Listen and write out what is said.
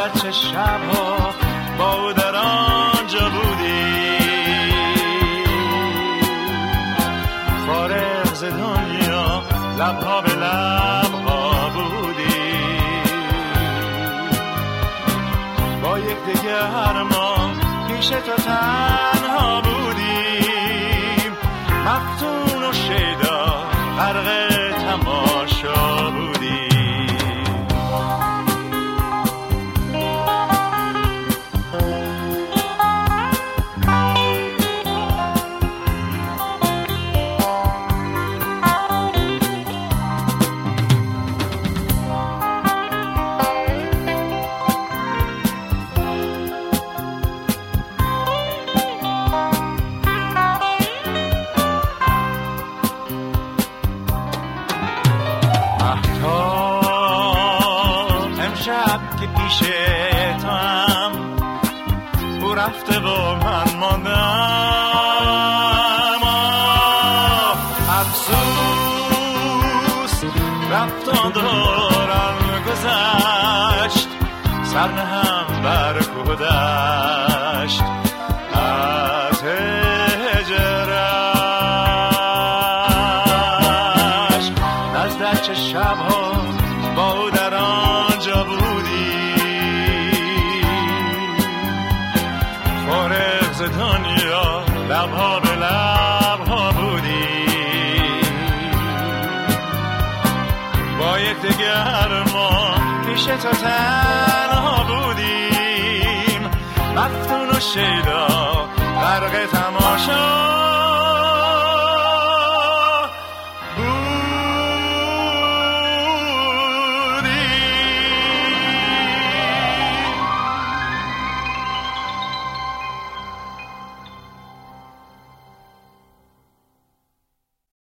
چه شب‌ها با او در آنجا بودی، فارغ ز دنیا لبها به لبها بودی. با یکدیگر ما پیش تو تنها بودیم، مفتون و شیدا غرق تماشا بودیم. که پیش تو هم او رفته و من ماندم، افسوس رفتان دوران گذشت، سر نهم بر کودشت از هجرش. نزد چه شبها با او در آنجا بودی، فارغ ز دنیا لبها به لبها بودی. با یکدیگر ما پیش تو تنها بودیم، مفتون و شیدا غرق تماشا